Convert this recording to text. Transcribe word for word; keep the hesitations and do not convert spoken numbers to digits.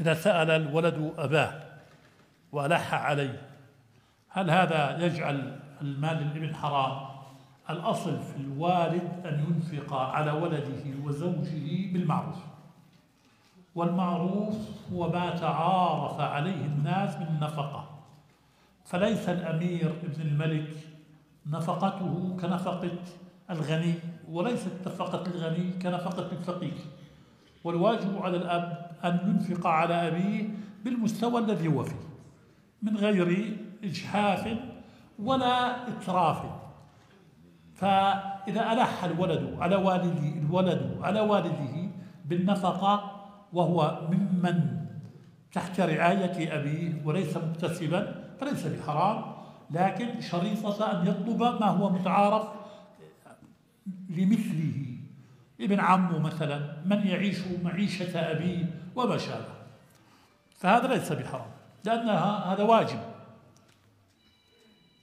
إذا سأل الولد أباه وألح عليه، هل هذا يجعل المال للابن حرام؟ الأصل في الوالد أن ينفق على ولده وزوجه بالمعروف، والمعروف هو ما تعارف عليه الناس من النفقة، فليس الأمير ابن الملك نفقته كنفقة الغني، وليست نفقة الغني كنفقة الفقير، والواجب على الأب أن ينفق على أبيه بالمستوى الذي هو فيه من غير إجحاف ولا إتراف. فإذا ألح الولد على والده الولد على والده بالنفقة وهو ممن تحت رعاية أبيه وليس مكتسبا فليس بحرام، لكن شريطة أن يطلب ما هو متعارف لمثله، ابن عمه مثلا، من يعيش معيشة أبيه وما شابه، فهذا ليس بحرام لأن هذا واجب.